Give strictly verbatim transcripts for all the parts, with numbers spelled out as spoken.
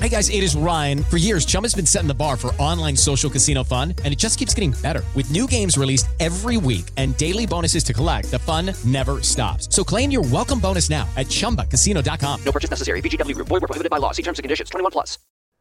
Hey guys, it is Ryan. For years, Chumba's been setting the bar for online social casino fun, and it just keeps getting better. With new games released every week and daily bonuses to collect, the fun never stops. So claim your welcome bonus now at chumba casino dot com. No purchase necessary. V G W Group. Void where prohibited by law. See terms and conditions. twenty-one plus.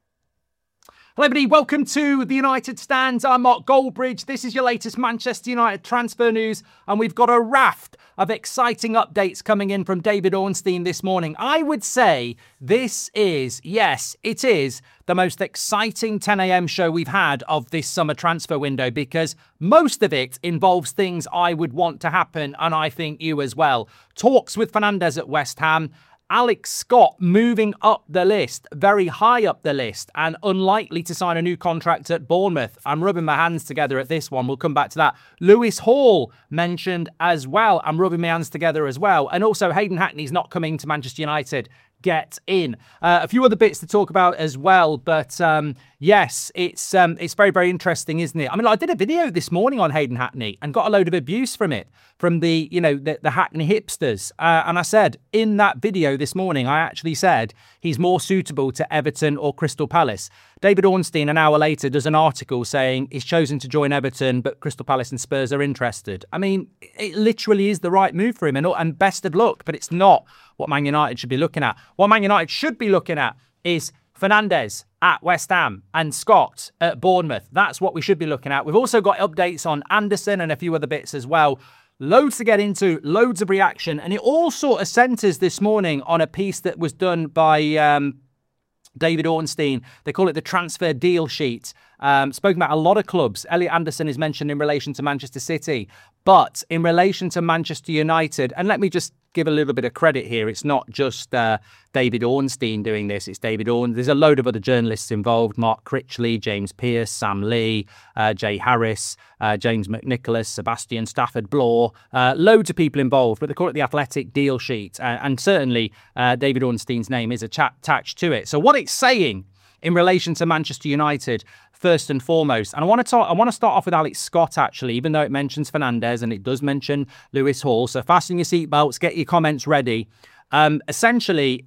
Hello everybody, welcome to the United Stand. I'm Mark Goldbridge. This is your latest Manchester United transfer news, and we've got a raft of exciting updates coming in from David Ornstein this morning. I would say this is, yes, it is the most exciting ten a.m. show we've had of this summer transfer window, because most of it involves things I would want to happen, and I think you as well. Talks with Fernandes at West Ham. Alex Scott moving up the list, very high up the list, and unlikely to sign a new contract at Bournemouth. I'm rubbing my hands together at this one. We'll come back to that. Lewis Hall mentioned as well. I'm rubbing my hands together as well. And also Hayden Hackney's not coming to Manchester United. Get in. Uh, a few other bits to talk about as well, but um, yes, it's um, it's very, very interesting, isn't it? I mean, I did a video this morning on Hayden Hackney and got a load of abuse from it, from the, you know, the, the Hackney hipsters. Uh, and I said in that video this morning, I actually said he's more suitable to Everton or Crystal Palace. David Ornstein, an hour later, does an article saying he's chosen to join Everton, but Crystal Palace and Spurs are interested. I mean, it literally is the right move for him, and, and best of luck, but it's not what Man United should be looking at. What Man United should be looking at is Fernandes at West Ham and Scott at Bournemouth. That's what we should be looking at. We've also got updates on Anderson and a few other bits as well. Loads to get into, loads of reaction, and it all sort of centres this morning on a piece that was done by um, David Ornstein. They call it the transfer deal sheet. Um, spoken about a lot of clubs. Elliot Anderson is mentioned in relation to Manchester City, but in relation to Manchester United, and let me just give a little bit of credit here. It's not just uh, David Ornstein doing this. It's David Orn. There's a load of other journalists involved. Mark Critchley, James Pearce, Sam Lee, uh, Jay Harris, uh, James McNicholas, Sebastian Stafford Bloor. Uh, loads of people involved, but they call it the Athletic deal sheet. Uh, and certainly uh, David Ornstein's name is attached to it. So what it's saying in relation to Manchester United, first and foremost, and I want to talk. I want to start off with Alex Scott, actually, even though it mentions Fernandes and it does mention Lewis Hall. So fasten your seatbelts, get your comments ready. Um, essentially,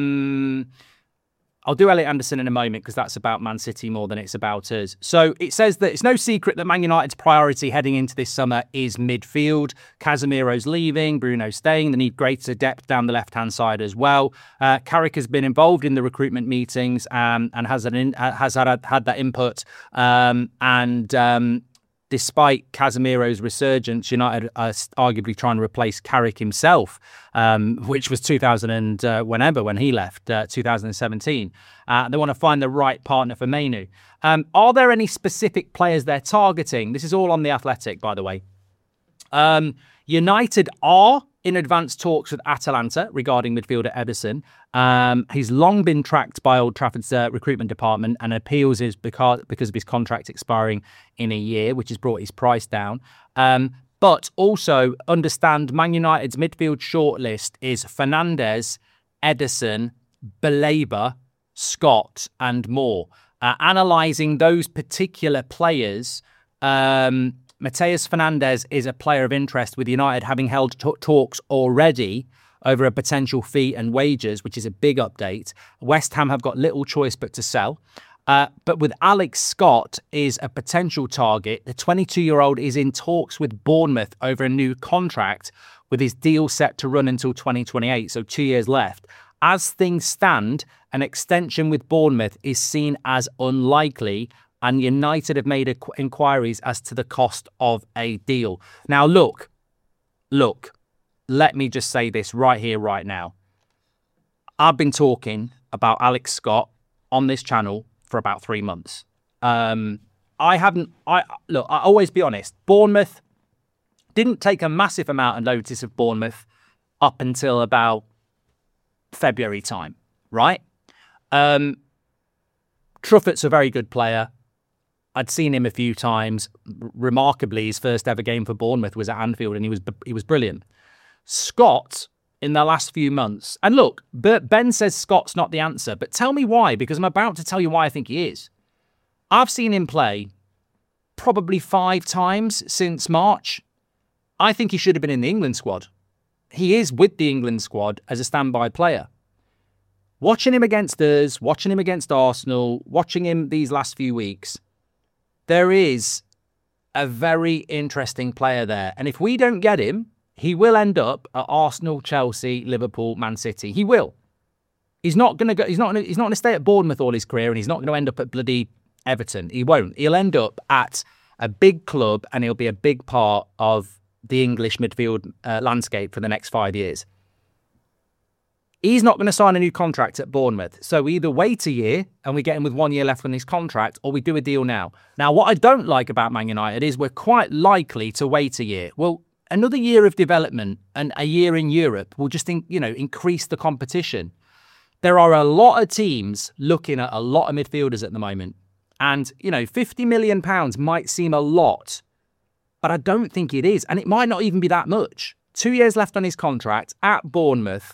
um, I'll do Elliot Anderson in a moment because that's about Man City more than it's about us. So it says that it's no secret that Man United's priority heading into this summer is midfield. Casemiro's leaving, Bruno's staying. They need greater depth down the left-hand side as well. Uh, Carrick has been involved in the recruitment meetings um, and has, an in, has had, had that input. Um, and um, despite Casemiro's resurgence, United are arguably trying to replace Carrick himself, um, which was two thousand and uh, whenever, when he left, uh, two thousand seventeen. Uh, they want to find the right partner for Mainu. Um, are there any specific players they're targeting? This is all on The Athletic, by the way. Um, United are in advanced talks with Atalanta regarding midfielder Ederson. Um, he's long been tracked by Old Trafford's uh, recruitment department, and appeals is because, because of his contract expiring in a year, which has brought his price down. Um, but also understand Man United's midfield shortlist is Fernandes, Ederson, Baleba, Scott, and more. Uh, analysing those particular players, um, Mateus Fernandes is a player of interest, with United having held t- talks already over a potential fee and wages, which is a big update. West Ham have got little choice but to sell. Uh, but with Alex Scott is a potential target. The twenty-two-year-old is in talks with Bournemouth over a new contract, with his deal set to run until twenty twenty-eight, so two years left. As things stand, an extension with Bournemouth is seen as unlikely, and United have made inquiries as to the cost of a deal. Now, look, look, let me just say this right here, right now. I've been talking about Alex Scott on this channel for about three months. Um, I haven't, I look, I always be honest, Bournemouth didn't take a massive amount of notice of Bournemouth up until about February time, right? Um, Truffett's a very good player. I'd seen him a few times. Remarkably, his first ever game for Bournemouth was at Anfield, and he was he was brilliant. Scott, in the last few months, and look, Ben says Scott's not the answer, but tell me why, because I'm about to tell you why I think he is. I've seen him play probably five times since March. I think he should have been in the England squad. He is with the England squad as a standby player. watching him against us, watching him against Arsenal, watching him these last few weeks, there is a very interesting player there. And if we don't get him, he will end up at Arsenal, Chelsea, Liverpool, Man City. He will. He's not going to go. He's not. Gonna, he's not going to stay at Bournemouth all his career, and he's not going to end up at bloody Everton. He won't. He'll end up at a big club, and he'll be a big part of the English midfield uh, landscape for the next five years. He's not going to sign a new contract at Bournemouth. So we either wait a year and we get him with one year left on his contract, or we do a deal now. Now, what I don't like about Man United is we're quite likely to wait a year. Well, another year of development and a year in Europe will just, in, you know, increase the competition. There are a lot of teams looking at a lot of midfielders at the moment. And, you know, fifty million pounds might seem a lot, but I don't think it is. And it might not even be that much. Two years left on his contract at Bournemouth.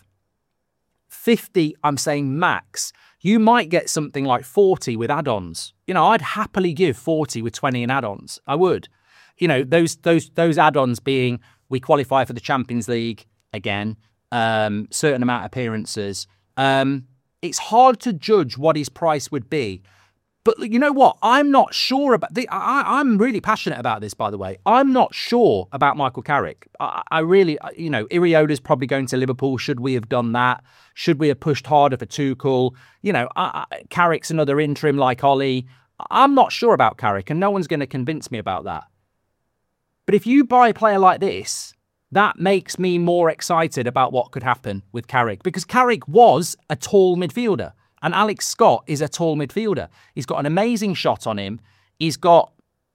fifty, I'm saying max. You might get something like forty with add-ons. You know, I'd happily give forty with twenty in add-ons. I would. You know, those those those add-ons being we qualify for the Champions League again, um, certain amount of appearances. Um, it's hard to judge what his price would be. But you know what? I'm not sure about the. I, I'm really passionate about this, by the way. I'm not sure about Michael Carrick. I, I really, you know, Iraola's probably going to Liverpool. Should we have done that? Should we have pushed harder for Tuchel? You know, I, I, Carrick's another interim like Ollie. I'm not sure about Carrick, and no one's going to convince me about that. But if you buy a player like this, that makes me more excited about what could happen with Carrick, because Carrick was a tall midfielder. And Alex Scott is a tall midfielder. He's got an amazing shot on him. He's got...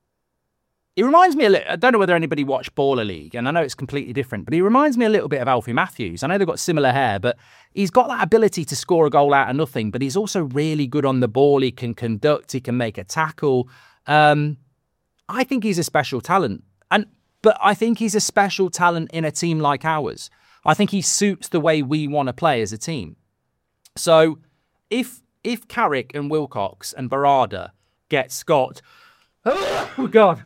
He reminds me a little... I don't know whether anybody watched Baller League, and I know it's completely different, but he reminds me a little bit of Alfie Matthews. I know they've got similar hair, but he's got that ability to score a goal out of nothing, but he's also really good on the ball. He can conduct. He can make a tackle. Um, I think he's a special talent. And But I think he's a special talent in a team like ours. I think he suits the way we want to play as a team. So... If if Carrick and Wilcox and Barada get Scott... Oh, God.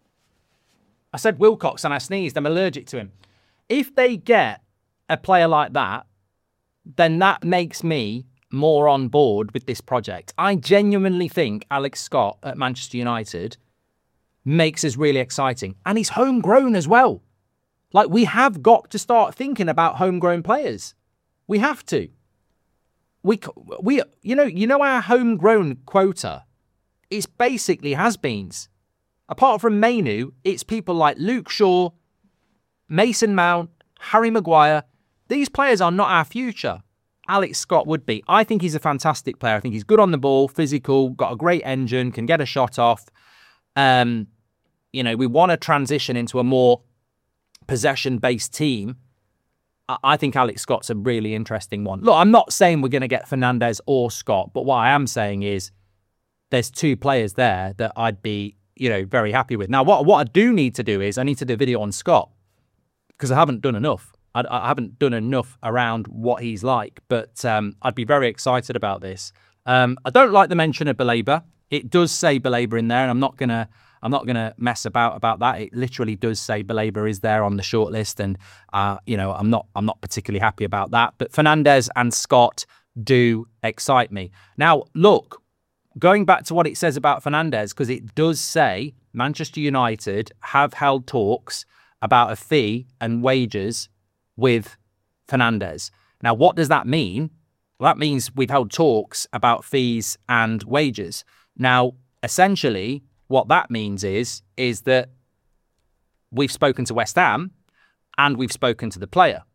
I said Wilcox and I sneezed. I'm allergic to him. If they get a player like that, then that makes me more on board with this project. I genuinely think Alex Scott at Manchester United makes us really exciting. And he's homegrown as well. Like, we have got to start thinking about homegrown players. We have to. We, we, you know, you know our homegrown quota is basically has-beens. Apart from Mainu, it's people like Luke Shaw, Mason Mount, Harry Maguire. These players are not our future. Alex Scott would be. I think he's a fantastic player. I think he's good on the ball, physical, got a great engine, can get a shot off. Um, you know, we want to transition into a more possession-based team. I think Alex Scott's a really interesting one. Look, I'm not saying we're going to get Fernandes or Scott, but what I am saying is there's two players there that I'd be, you know, very happy with. Now, what what I do need to do is I need to do a video on Scott, because I haven't done enough. I, I haven't done enough around what he's like, but um, I'd be very excited about this. Um, I don't like the mention of Baleba. It does say Baleba in there, and I'm not gonna I'm not gonna mess about about that. It literally does say Baleba is there on the shortlist, and uh, you know, I'm not I'm not particularly happy about that. But Fernandes and Scott do excite me. Now, look, going back to what it says about Fernandes, because it does say Manchester United have held talks about a fee and wages with Fernandes. Now, what does that mean? Well, that means we've held talks about fees and wages. Now, essentially, what that means is, is that we've spoken to West Ham and we've spoken to the player.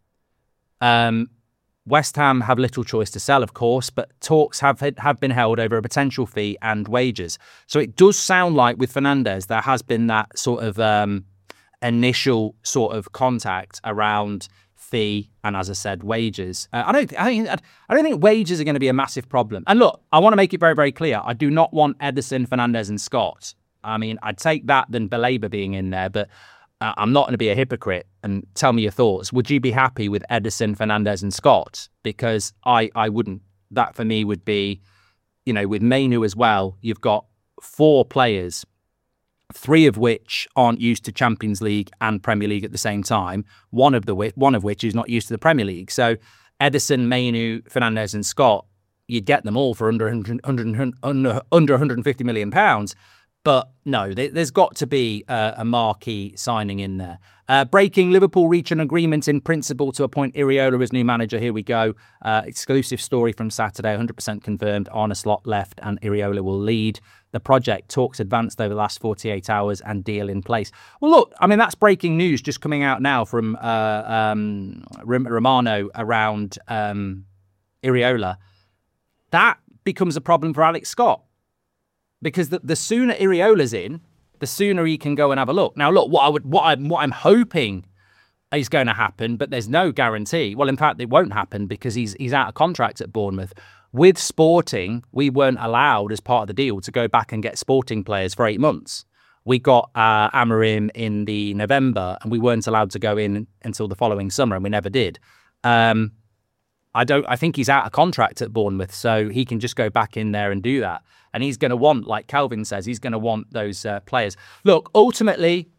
Um, West Ham have little choice to sell, of course, but talks have have been held over a potential fee and wages. So it does sound like with Fernandes, there has been that sort of um, initial sort of contact around fee and, as I said, wages. Uh, I don't, I, I don't think wages are going to be a massive problem. And look, I want to make it very, very clear. I do not want Ederson, Fernandes, and Scott. I mean, I'd take that than Baleba being in there, but uh, I'm not going to be a hypocrite. And tell me your thoughts. Would you be happy with Ederson, Fernandes, and Scott? Because I, I wouldn't. That for me would be, you know, with Mainu as well. You've got four players, three of which aren't used to Champions League and Premier League at the same time, one of the one of which is not used to the Premier League. So Ederson, Mainu, Fernandes and Scott, you'd get them all for under one hundred, under, under, under one hundred fifty million pounds. But no, there's got to be a, a marquee signing in there. Uh, breaking, Liverpool reach an agreement in principle to appoint Iraola as new manager. Here we go. Uh, exclusive story from Saturday, one hundred percent confirmed. Arne Slot left and Iraola will lead the project. Talks advanced over the last forty-eight hours and deal in place. Well, look, I mean, that's breaking news just coming out now from uh, um, Romano around um, Iraola. That becomes a problem for Alex Scott. Because the, the sooner Iraola's in, the sooner he can go and have a look. Now, look, what I would, what I'm, what I'm hoping is going to happen, but there's no guarantee. Well, in fact, it won't happen because he's he's out of contract at Bournemouth. With Sporting, we weren't allowed as part of the deal to go back and get Sporting players for eight months. We got uh, Amorim in the November, and we weren't allowed to go in until the following summer, and we never did. Um, I don't. I think he's out of contract at Bournemouth, so he can just go back in there and do that. And he's going to want, like Calvin says, he's going to want those uh, players. Look, ultimately,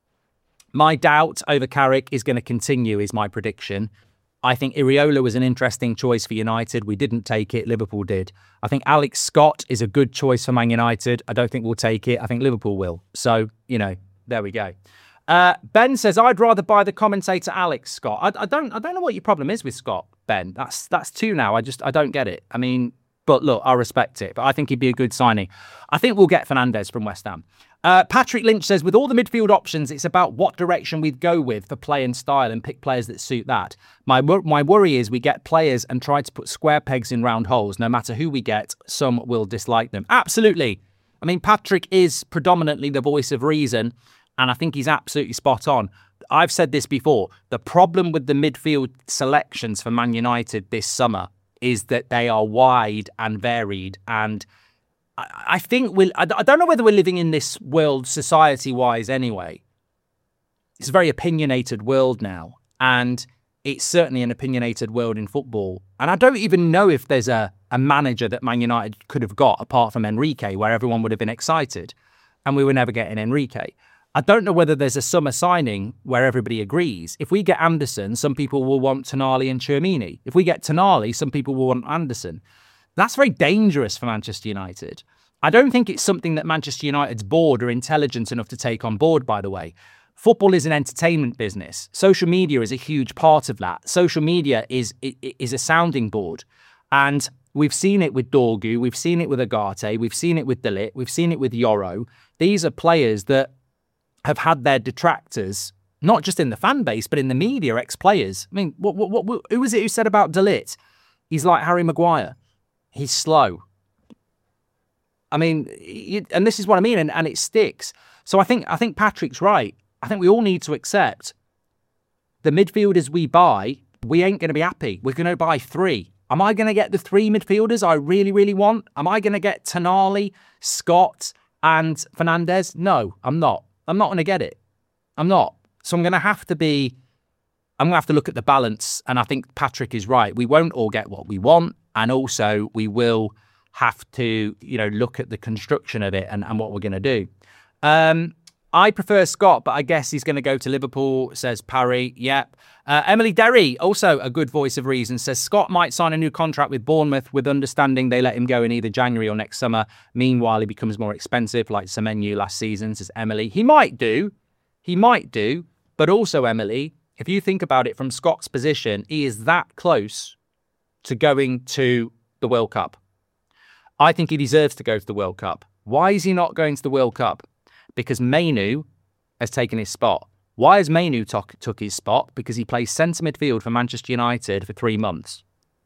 my doubt over Carrick is going to continue, is my prediction. I think Iraola was an interesting choice for United. We didn't take it. Liverpool did. I think Alex Scott is a good choice for Man United. I don't think we'll take it. I think Liverpool will. So, you know, there we go. Uh, Ben says, I'd rather buy the commentator Alex Scott. I, I don't I don't know what your problem is with Scott, Ben. That's that's two now. I just, I don't get it. I mean... But look, I respect it. But I think he'd be a good signing. I think we'll get Fernandes from West Ham. Uh, Patrick Lynch says, with all the midfield options, it's about what direction we'd go with for play and style and pick players that suit that. My my worry is we get players and try to put square pegs in round holes. No matter who we get, some will dislike them. Absolutely. I mean, Patrick is predominantly the voice of reason, and I think he's absolutely spot on. I've said this before. The problem with the midfield selections for Man United this summer is that they are wide and varied. And I, I think we'll, I, I don't know whether we're living in this world society-wise anyway. It's a very opinionated world now. And it's certainly an opinionated world in football. And I don't even know if there's a, a manager that Man United could have got apart from Enrique, where everyone would have been excited. And we were never getting Enrique. I don't know whether there's a summer signing where everybody agrees. If we get Anderson, some people will want Tonali and Tchouaméni. If we get Tonali, some people will want Anderson. That's very dangerous for Manchester United. I don't think it's something that Manchester United's board are intelligent enough to take on board, by the way. Football is an entertainment business. Social media is a huge part of that. Social media is, is a sounding board. And we've seen it with Dorgu, we've seen it with Agate, we've seen it with De Ligt, we've seen it with Yoro. These are players that have had their detractors, not just in the fan base, but in the media, ex-players. I mean, what, what, what, who was it who said about De Ligt? He's like Harry Maguire. He's slow. I mean, and this is what I mean, and, and it sticks. So I think I think Patrick's right. I think we all need to accept the midfielders we buy, we ain't going to be happy. We're going to buy three. Am I going to get the three midfielders I really, really want? Am I going to get Tonali, Scott, and Fernandes? No, I'm not. I'm not going to get it. I'm not. So I'm going to have to be, I'm going to have to look at the balance. And I think Patrick is right. We won't all get what we want. And also we will have to, you know, look at the construction of it and, and what we're going to do. Um, I prefer Scott, but I guess he's going to go to Liverpool, says Parry. Yep. Uh, Emily Derry, also a good voice of reason, says Scott might sign a new contract with Bournemouth with understanding they let him go in either January or next summer. Meanwhile, he becomes more expensive like Semenyo last season, says Emily. He might do. He might do. But also, Emily, if you think about it from Scott's position, he is that close to going to the World Cup. I think he deserves to go to the World Cup. Why is he not going to the World Cup? Because Mainu has taken his spot. Why has Mainu took, took his spot? Because he plays centre midfield for Manchester United for three months.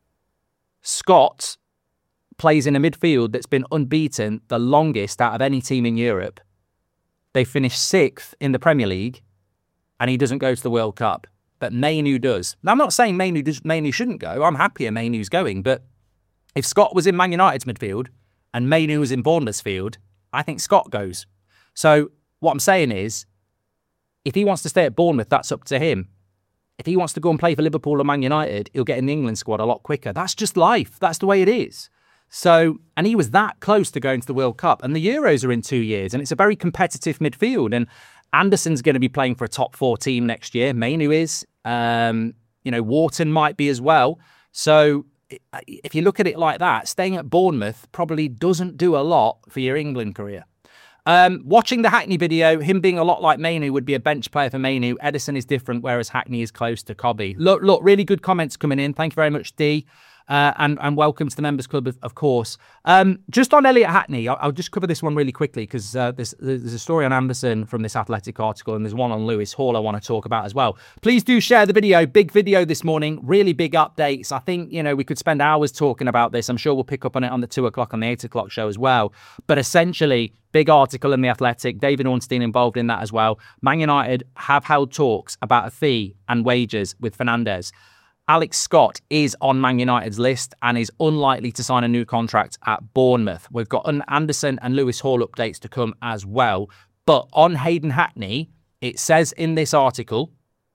Scott plays in a midfield that's been unbeaten the longest out of any team in Europe. They finished sixth in the Premier League, and he doesn't go to the World Cup. But Mainu does. Now, I'm not saying Mainu, does, Mainu shouldn't go. I'm happier Mainu's going. But if Scott was in Man United's midfield and Mainu was in Bournemouth's field, I think Scott goes. So what I'm saying is, if he wants to stay at Bournemouth, that's up to him. If he wants to go and play for Liverpool or Man United, he'll get in the England squad a lot quicker. That's just life. That's the way it is. So, and he was that close to going to the World Cup. And the Euros are in two years, and it's a very competitive midfield. And Anderson's going to be playing for a top four team next year. Mainu is. Um, you know, Wharton might be as well. So if you look at it like that, staying at Bournemouth probably doesn't do a lot for your England career. Um, watching the Hackney video, him being a lot like Mainoo would be a bench player for Mainoo. Edison is different, whereas Hackney is close to Cobby. Look, look, really good comments coming in. Thank you very much, D. Uh, and, and welcome to the Members Club, of, of course. Um, just on Elliot Hackney, I'll, I'll just cover this one really quickly because uh, there's, there's a story on Anderson from this Athletic article and there's one on Lewis Hall I want to talk about as well. Please do share the video. Big video this morning. Really big updates. I think, you know, we could spend hours talking about this. I'm sure we'll pick up on it on the two o'clock, on the eight o'clock show as well. But essentially, big article in the Athletic. David Ornstein involved in that as well. Man United have held talks about a fee and wages with Fernandes. Alex Scott is on Man United's list and is unlikely to sign a new contract at Bournemouth. We've got Anderson and Lewis Hall updates to come as well. But on Hayden Hackney, it says in this article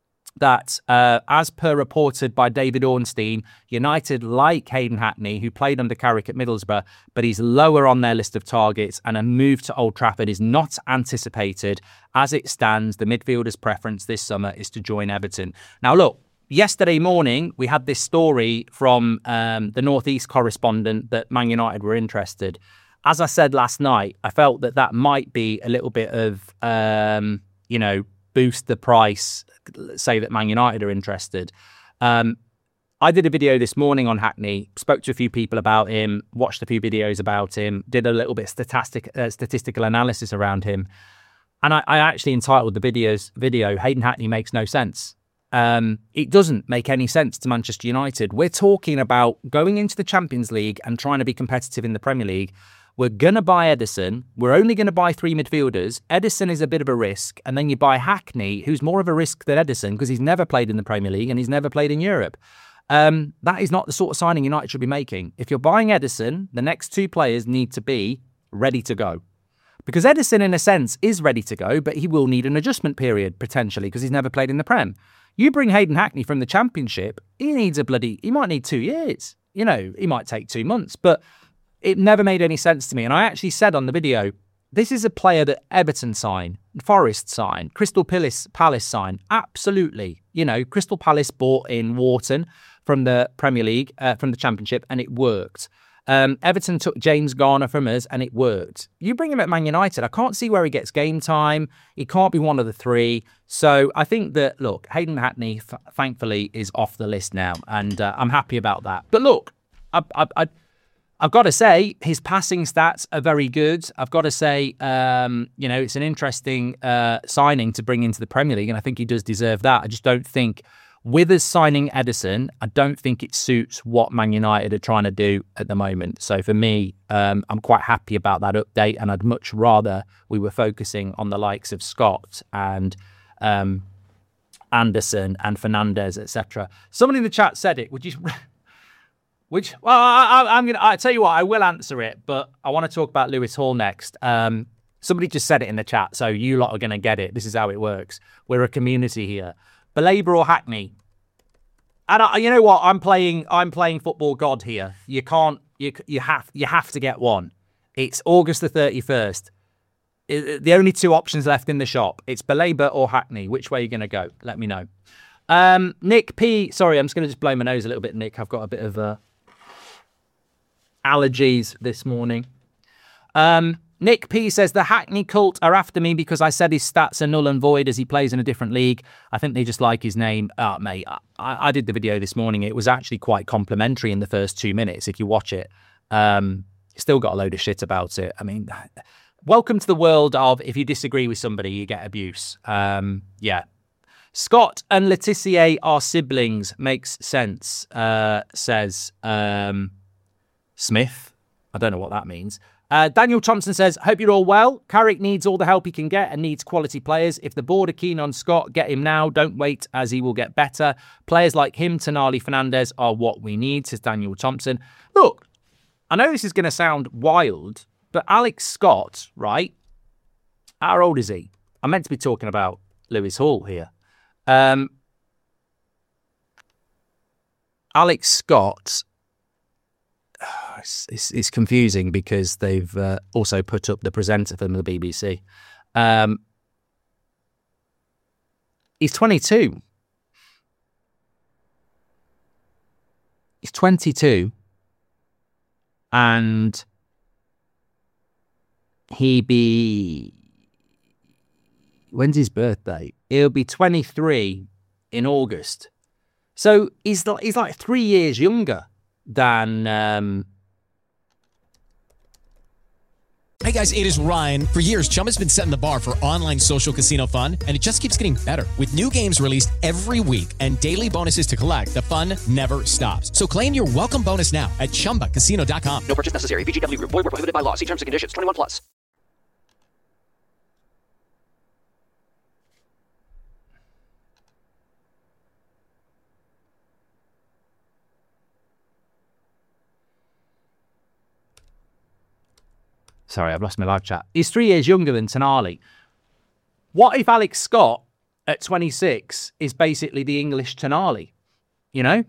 that, uh, as per reported by David Ornstein, United like Hayden Hackney, who played under Carrick at Middlesbrough, but he's lower on their list of targets and a move to Old Trafford is not anticipated. As it stands, the midfielder's preference this summer is to join Everton. Now, look, yesterday morning, we had this story from um, the North East correspondent that Man United were interested. As I said last night, I felt that that might be a little bit of, um, you know, boost the price, say that Man United are interested. Um, I did a video this morning on Hackney, spoke to a few people about him, watched a few videos about him, did a little bit statistic, uh, statistical analysis around him. And I, I actually entitled the videos video, Hayden Hackney Makes No Sense. Um, it doesn't make any sense to Manchester United. We're talking about going into the Champions League and trying to be competitive in the Premier League. We're going to buy Edison. We're only going to buy three midfielders. Edison is a bit of a risk. And then you buy Hackney, who's more of a risk than Edison because he's never played in the Premier League and he's never played in Europe. Um, that is not the sort of signing United should be making. If you're buying Edison, the next two players need to be ready to go. Because Edison, in a sense, is ready to go, but he will need an adjustment period, potentially, because he's never played in the Prem. You bring Hayden Hackney from the Championship, he needs a bloody... He might need two years. You know, he might take two months. But it never made any sense to me. And I actually said on the video, this is a player that Everton sign, Forest sign, Crystal Palace, Palace sign. Absolutely. You know, Crystal Palace bought in Wharton from the Premier League, uh, from the Championship, and it worked. Um, Everton took James Garner from us and it worked. You bring him at Man United, I can't see where he gets game time. He can't be one of the three. So I think that, look, Hayden Hackney, f- thankfully, is off the list now. And uh, I'm happy about that. But look, I, I, I, I've got to say, his passing stats are very good. I've got to say, um, you know, it's an interesting uh, signing to bring into the Premier League. And I think he does deserve that. I just don't think... With us signing Edison, I don't think it suits what Man United are trying to do at the moment. So for me, um, I'm quite happy about that update, and I'd much rather we were focusing on the likes of Scott and um, Anderson and Fernandes, et cetera. Someone in the chat said it. Would you? Which? Well, I, I, I'm gonna. I tell you what, I will answer it, but I want to talk about Lewis Hall next. Um, somebody just said it in the chat, so you lot are going to get it. This is how it works. We're a community here. Belabor or Hackney? And I, you know what? I'm playing. I'm playing football god here. You can't. You you have. You have to get one. It's August the thirty-first. The only two options left in the shop. It's Belabor or Hackney. Which way are you going to go? Let me know. Um, Nick P. Sorry, I'm just going to just blow my nose a little bit, Nick. I've got a bit of uh, allergies this morning. Um. Nick P says, the Hackney cult are after me because I said his stats are null and void as he plays in a different league. I think they just like his name. Oh, mate, I, I did the video this morning. It was actually quite complimentary in the first two minutes, if you watch it. Um, still got a load of shit about it. I mean, welcome to the world of if you disagree with somebody, you get abuse. Um, yeah. Scott and Letitia are siblings. Makes sense, uh, says um, Smith. I don't know what that means. Uh, Daniel Thompson says, hope you're all well. Carrick needs all the help he can get and needs quality players. If the board are keen on Scott, get him now. Don't wait, as he will get better. Players like him, Tonali, Fernandes are what we need, says Daniel Thompson. Look, I know this is going to sound wild, but Alex Scott, right? How old is he? I'm meant to be talking about Lewis Hall here. Um, Alex Scott... It's, it's, it's confusing because they've uh, also put up the presenter from the B B C. Um, he's twenty-two. He's twenty-two. And he be... When's his birthday? He'll be twenty-three in August. So he's like, he's like three years younger than... Um... Hey guys, it is Ryan. For years, Chum has been setting the bar for online social casino fun, and it just keeps getting better. With new games released every week and daily bonuses to collect, the fun never stops. So claim your welcome bonus now at chumba casino dot com. No purchase necessary. V G W Group. Void where prohibited by law. See terms and conditions. twenty-one plus. Sorry, I've lost my live chat. He's three years younger than Tonali. What if Alex Scott at twenty-six is basically the English Tonali? You know?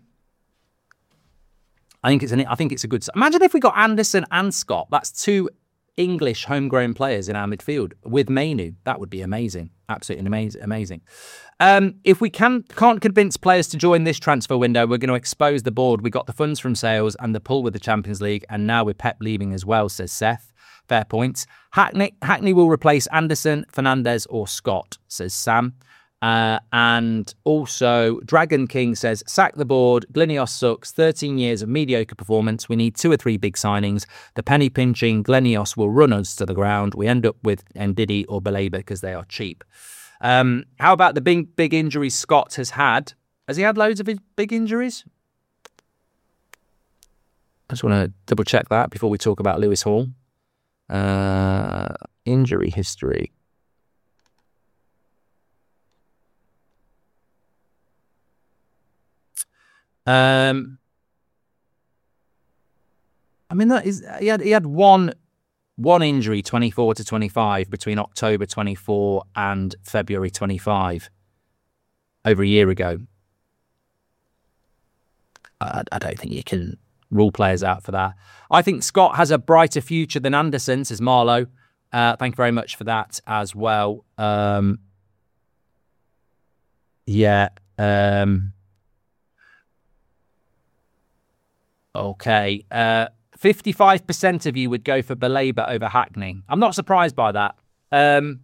I think it's an. I think it's a good... Imagine if we got Anderson and Scott. That's two English homegrown players in our midfield with Mainu. That would be amazing. Absolutely amazing. Amazing. Um, if we can, can't convince players to join this transfer window, we're going to expose the board. We got the funds from sales and the pull with the Champions League, and now with Pep leaving as well, says Seth. Fair points. Hackney, Hackney will replace Anderson, Fernandez or Scott, says Sam. Uh, and also, Dragon King says, sack the board. Glenios sucks. thirteen years of mediocre performance. We need two or three big signings. The penny pinching Glenios will run us to the ground. We end up with Ndidi or Baleba because they are cheap. Um, how about the big, big injuries Scott has had? Has he had loads of big injuries? I just want to double check that before we talk about Lewis Hall. Uh, injury history. Um, I mean that is he had he had one one injury, twenty-four to twenty-five, between October twenty-four and February twenty-five, over a year ago. I, I don't think you can rule players out for that. I think Scott has a brighter future than Anderson, says Marlowe. Uh, thank you very much for that as well. Um, yeah. Um, okay. Uh, fifty-five percent of you would go for Baleba over Hackney. I'm not surprised by that. Um,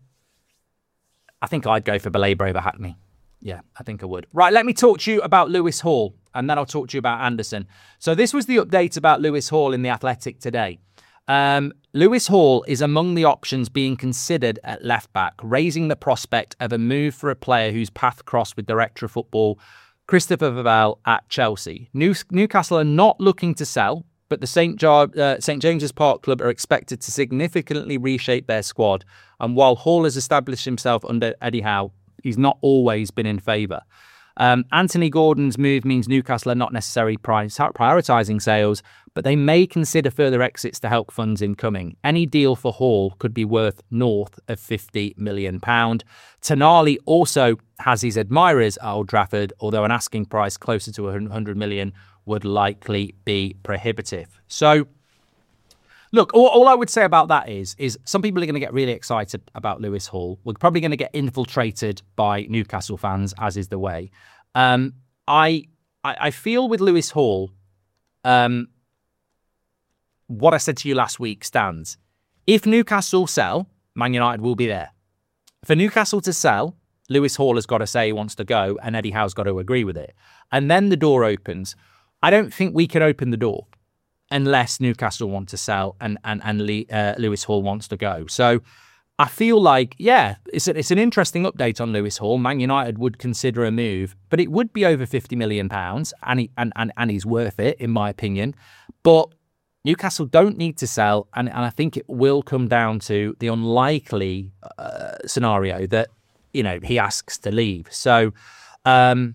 I think I'd go for Baleba over Hackney. Yeah, I think I would. Right, let me talk to you about Lewis Hall, and then I'll talk to you about Anderson. So this was the update about Lewis Hall in The Athletic today. Um, Lewis Hall is among the options being considered at left-back, raising the prospect of a move for a player whose path crossed with Director of Football Christopher Vavell at Chelsea. New- Newcastle are not looking to sell, but the Saint Jar- uh, Saint James's Park club are expected to significantly reshape their squad. And while Hall has established himself under Eddie Howe, he's not always been in favour. Um, Anthony Gordon's move means Newcastle are not necessarily prioritising sales, but they may consider further exits to help funds incoming. Any deal for Hall could be worth north of fifty million pounds. Tonali also has his admirers at Old Trafford, although an asking price closer to one hundred million pounds would likely be prohibitive. So, look, all, all I would say about that is, is some people are going to get really excited about Lewis Hall. We're probably going to get infiltrated by Newcastle fans, as is the way. Um, I, I I feel with Lewis Hall, um, what I said to you last week stands. If Newcastle sell, Man United will be there. For Newcastle to sell, Lewis Hall has got to say he wants to go, and Eddie Howe's got to agree with it. And then the door opens. I don't think we can open the door unless Newcastle want to sell and and and Lee, uh, Lewis Hall wants to go. So I feel like, yeah, it's a, it's an interesting update on Lewis Hall. Man United would consider a move, but it would be over fifty million pounds, and, he, and, and, and he's worth it, in my opinion. But Newcastle don't need to sell, and, and I think it will come down to the unlikely uh, scenario that, you know, he asks to leave. So, um,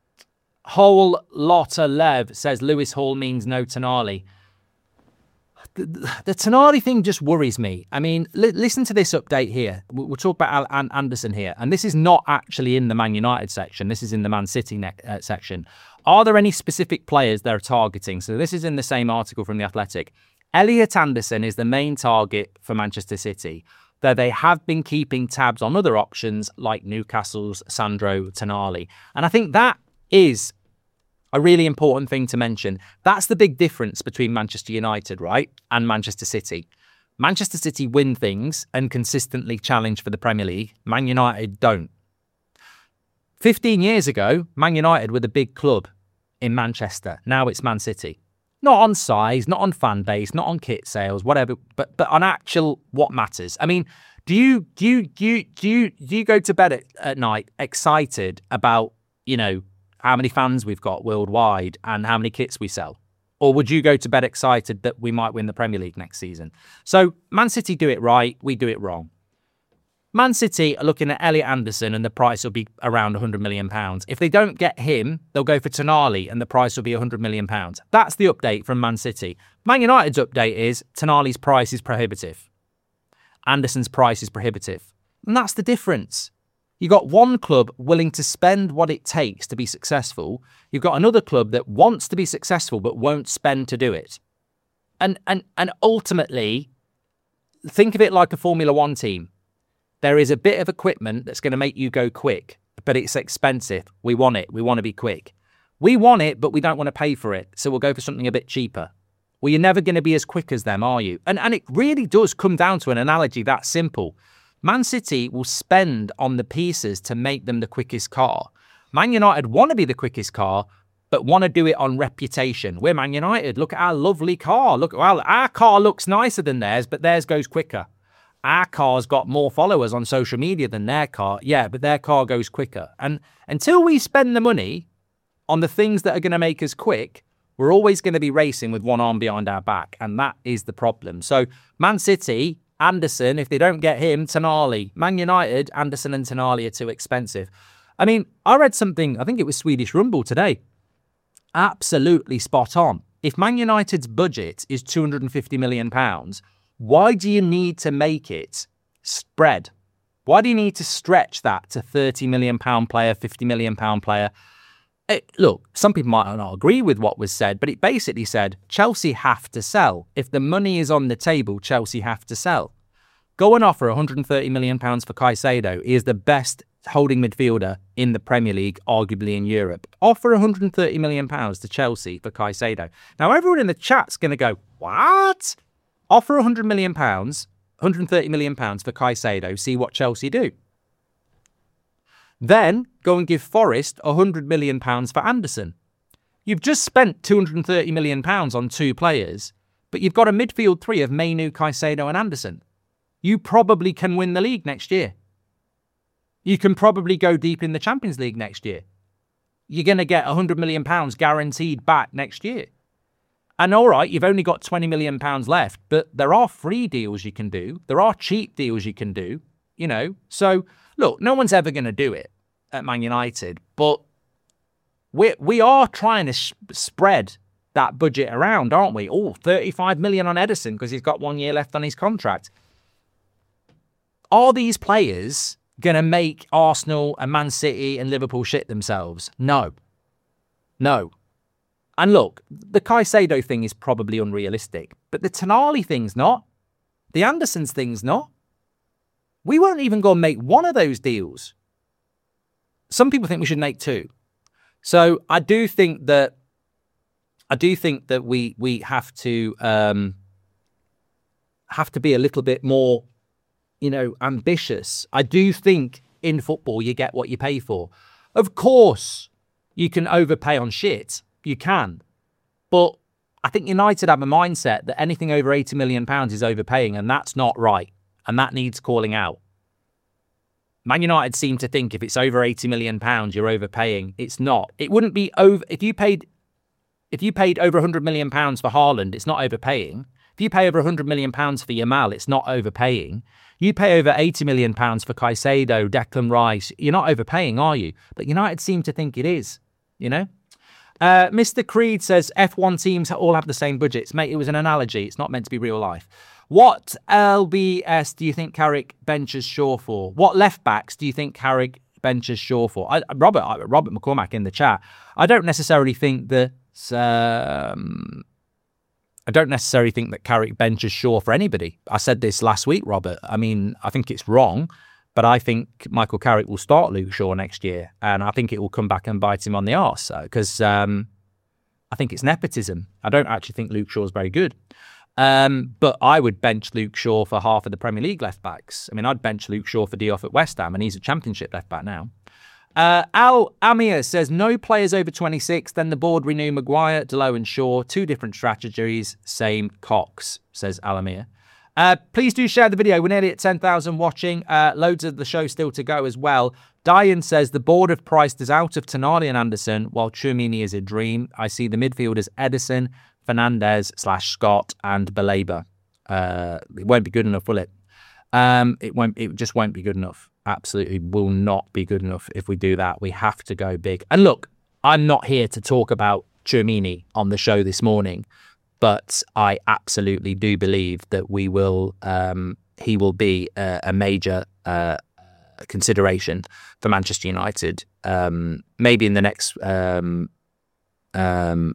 Whole Lotta Lev says Lewis Hall means no Tonali. The, the Tonali thing just worries me. I mean, li- listen to this update here. We'll, we'll talk about Al- Anderson here. And this is not actually in the Man United section. This is in the Man City ne- uh, section. Are there any specific players they're targeting? So this is in the same article from The Athletic. Elliot Anderson is the main target for Manchester City, though they have been keeping tabs on other options like Newcastle's Sandro Tonali. And I think that is A really important thing to mention. That's the big difference between Manchester United, right, and Manchester City. Manchester City win things and consistently challenge for the Premier League. Man United don't. fifteen years ago, Man United were the big club in Manchester. Now it's Man City. Not on size, not on fan base, not on kit sales, whatever, but but on actual what matters. I mean, do you do you do you do you, do you go to bed at, at night excited about, you know, how many fans we've got worldwide and how many kits we sell? Or would you go to bed excited that we might win the Premier League next season? So Man City do it right, we do it wrong. Man City are looking at Elliot Anderson and the price will be around one hundred million pounds. If they don't get him, they'll go for Tonali and the price will be one hundred million pounds. That's the update from Man City. Man United's update is Tonali's price is prohibitive. Anderson's price is prohibitive. And that's the difference. You've got one club willing to spend what it takes to be successful. You've got another club that wants to be successful but won't spend to do it. And and and ultimately, think of it like a Formula One team. There is a bit of equipment that's going to make you go quick, but it's expensive. We want it. We want to be quick. We want it, but we don't want to pay for it. So we'll go for something a bit cheaper. Well, you're never going to be as quick as them, are you? And and it really does come down to an analogy that simple. Man City will spend on the pieces to make them the quickest car. Man United want to be the quickest car, but want to do it on reputation. We're Man United. Look at our lovely car. Look, well, our car looks nicer than theirs, but theirs goes quicker. Our car's got more followers on social media than their car. Yeah, but their car goes quicker. And until we spend the money on the things that are going to make us quick, we're always going to be racing with one arm behind our back. And that is the problem. So Man City, Anderson, if they don't get him, Tonali. Man United, Anderson and Tonali are too expensive. I mean, I read something, I think it was Swedish Rumble today. Absolutely spot on. If Man United's budget is two hundred fifty million pounds, why do you need to make it spread? Why do you need to stretch that to thirty million pounds player, fifty million pounds player? It, look, some people might not agree with what was said, but it basically said Chelsea have to sell. If the money is on the table, Chelsea have to sell. Go and offer one hundred thirty million pounds for Caicedo. He is the best holding midfielder in the Premier League, arguably in Europe. Offer one hundred thirty million pounds to Chelsea for Caicedo. Now, everyone in the chat's going to go, what? Offer one hundred million pounds, one hundred thirty million pounds for Caicedo, see what Chelsea do. Then go and give Forest one hundred million pounds for Anderson. You've just spent two hundred thirty million pounds on two players, but you've got a midfield three of Mainu, Caicedo and Anderson. You probably can win the league next year. You can probably go deep in the Champions League next year. You're going to get one hundred million pounds guaranteed back next year. And all right, you've only got twenty million pounds left, but there are free deals you can do. There are cheap deals you can do, you know. So, look, no one's ever going to do it at Man United, but we we are trying to sh- spread that budget around, aren't we? Oh, thirty-five million on Ederson because he's got one year left on his contract. Are these players going to make Arsenal and Man City and Liverpool shit themselves? No. No. And look, the Caicedo thing is probably unrealistic, but the Tonali thing's not. The Andersons thing's not. We won't even go and make one of those deals. Some people think we should make two. So I do think that I do think that we we have to um, have to be a little bit more, you know, ambitious. I do think in football you get what you pay for. Of course, you can overpay on shit. You can. But I think United have a mindset that anything over eighty million pounds is overpaying, and that's not right. And that needs calling out. Man United seem to think if it's over eighty million pounds, you're overpaying. It's not. It wouldn't be over... If you paid if you paid over one hundred million pounds for Haaland, it's not overpaying. If you pay over one hundred million pounds for Yamal, it's not overpaying. You pay over eighty million pounds for Caicedo, Declan Rice, you're not overpaying, are you? But United seem to think it is, you know? Uh, Mister Creed says F one teams all have the same budgets. Mate, it was an analogy. It's not meant to be real life. What L B S do you think Carrick benches Shaw for? What left backs do you think Carrick benches Shaw for? I, Robert Robert McCormack in the chat. I don't necessarily think that um, I don't necessarily think that Carrick benches Shaw for anybody. I said this last week, Robert. I mean, I think it's wrong. But I think Michael Carrick will start Luke Shaw next year, and I think it will come back and bite him on the arse because um, I think it's nepotism. I don't actually think Luke Shaw's very good. Um, but I would bench Luke Shaw for half of the Premier League left-backs. I mean, I'd bench Luke Shaw for Diouf at West Ham, and he's a Championship left-back now. Uh, Al Amir says, no players over twenty-six, then the board renew Maguire, Dalot and Shaw. Two different strategies, same Cox, says Al Amir. Uh, please do share the video. We're nearly at ten thousand watching. Uh, loads of the show still to go as well. Diane says, the board have priced us out of Tonali and Anderson, while Tchouameni is a dream. I see the midfielders Edison, Fernandez slash Scott and Baleba. Uh, it won't be good enough, will it? Um, it won't. It just won't be good enough. Absolutely will not be good enough if we do that. We have to go big. And look, I'm not here to talk about Tchouameni on the show this morning, but I absolutely do believe that we will. Um, he will be a, a major uh, consideration for Manchester United. Um, maybe in the next. Um, um,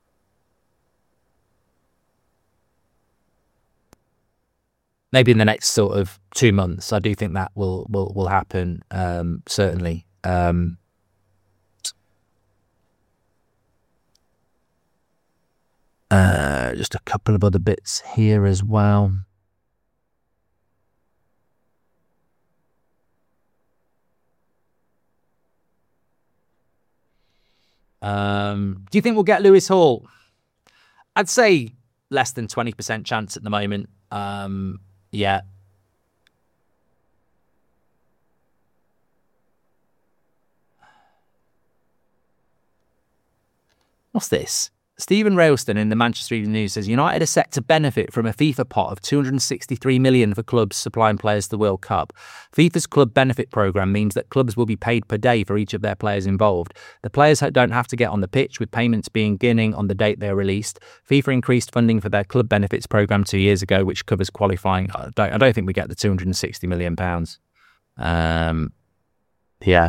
Maybe in the next sort of two months, I do think that will will will happen. Um, certainly. Um, uh, just a couple of other bits here as well. Um, do you think we'll get Lewis Hall? I'd say less than twenty percent chance at the moment. Um, Yeah. What's this? Stephen Railston in the Manchester Evening News says United are set to benefit from a FIFA pot of two hundred sixty-three million dollars for clubs supplying players to the World Cup. FIFA's club benefit programme means that clubs will be paid per day for each of their players involved. The players don't have to get on the pitch, with payments beginning on the date they are released. FIFA increased funding for their club benefits programme two years ago, which covers qualifying. I don't, I don't think we get the two hundred sixty million pounds. Um, yeah.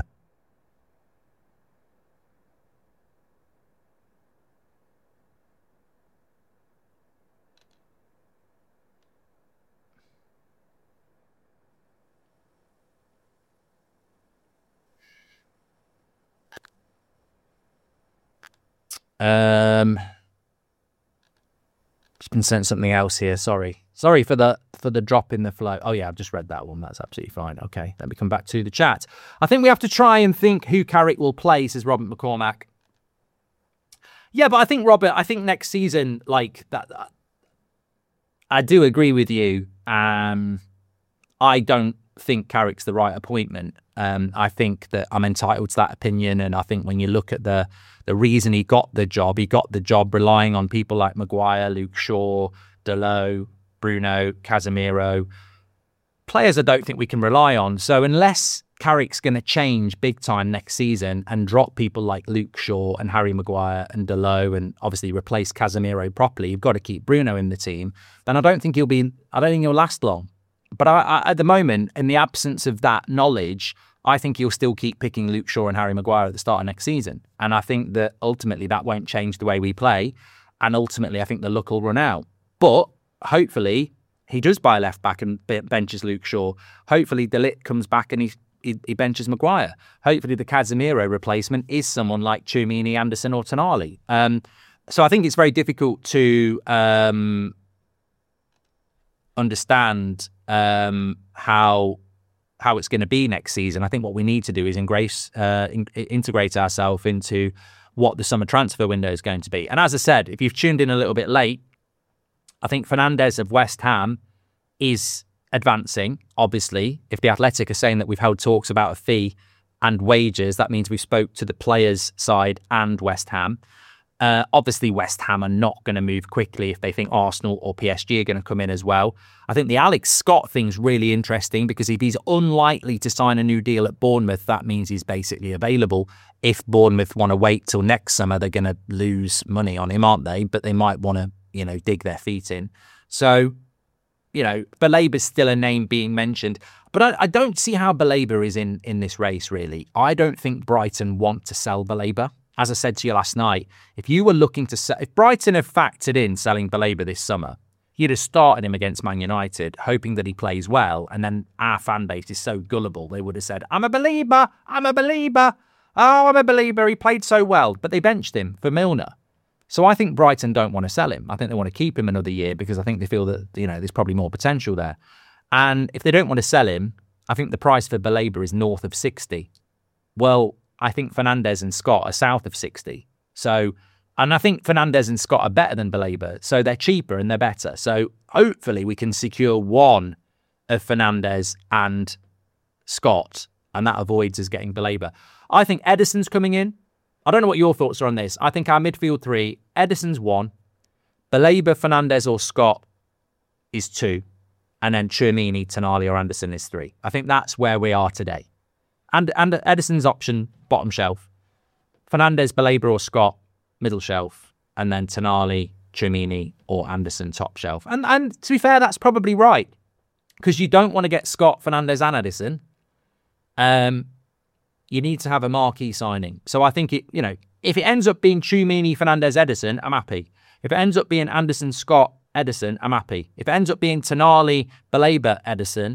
Um, just been sent something else here. Sorry, sorry for the for the drop in the flow. Oh yeah, I've just read that one. That's absolutely fine. Okay, let me come back to the chat. I think we have to try and think who Carrick will play, says Robert McCormack. Yeah, but I think Robert, I think next season, like that, I do agree with you. Um, I don't think Carrick's the right appointment. Um, I think that I'm entitled to that opinion, and I think when you look at the the reason he got the job, he got the job relying on people like Maguire, Luke Shaw, Dalot, Bruno, Casemiro, players I don't think we can rely on. So unless Carrick's going to change big time next season and drop people like Luke Shaw and Harry Maguire and Dalot and obviously replace Casemiro properly, you've got to keep Bruno in the team. Then I don't think he'll be. I don't think he'll last long. But I, I, at the moment, in the absence of that knowledge, I think he'll still keep picking Luke Shaw and Harry Maguire at the start of next season. And I think that ultimately that won't change the way we play. And ultimately, I think the luck will run out. But hopefully, he does buy a left back and benches Luke Shaw. Hopefully, De Ligt comes back and he, he, he benches Maguire. Hopefully, the Casemiro replacement is someone like Tchouameni, Anderson or Tonali. Um, so I think it's very difficult to um, understand um, how... how it's going to be next season. I think what we need to do is embrace, uh, in, integrate ourselves into what the summer transfer window is going to be. And as I said, if you've tuned in a little bit late, I think Fernandez of West Ham is advancing, obviously. If the Athletic are saying that we've held talks about a fee and wages, that means we spoke to the players' side and West Ham. Uh, obviously, West Ham are not going to move quickly if they think Arsenal or P S G are going to come in as well. I think the Alex Scott thing's really interesting because if he's unlikely to sign a new deal at Bournemouth, that means he's basically available. If Bournemouth want to wait till next summer, they're going to lose money on him, aren't they? But they might want to, you know, dig their feet in. So, you know, Balaba's still a name being mentioned. But I, I don't see how Baleba is in, in this race, really. I don't think Brighton want to sell Baleba. As I said to you last night, if you were looking to sell, if Brighton had factored in selling Baleba this summer, you'd have started him against Man United, hoping that he plays well. And then our fan base is so gullible, they would have said, I'm a believer, I'm a believer. Oh, I'm a believer. He played so well. But they benched him for Milner. So I think Brighton don't want to sell him. I think they want to keep him another year because I think they feel that, you know, there's probably more potential there. And if they don't want to sell him, I think the price for Baleba is north of sixty. Well, I think Fernandes and Scott are south of sixty. So, and I think Fernandes and Scott are better than Baleba. So they're cheaper and they're better. So hopefully we can secure one of Fernandes and Scott, and that avoids us getting Baleba. I think Ederson's coming in. I don't know what your thoughts are on this. I think our midfield three, Ederson's one, Baleba, Fernandes or Scott is two, and then Tchouaméni, Tonali or Anderson is three. I think that's where we are today. And and Ederson's option, bottom shelf. Fernandes, Baleba or Scott, middle shelf. And then Tonali, Tchouaméni or Anderson, top shelf. And, and to be fair, that's probably right. Because you don't want to get Scott, Fernandes and Ederson. Um... You need to have a marquee signing. So I think, it, you know, if it ends up being Tchouaméni, Fernandes, Ederson, I'm happy. If it ends up being Anderson, Scott, Ederson, I'm happy. If it ends up being Tonali, Baleba, Ederson,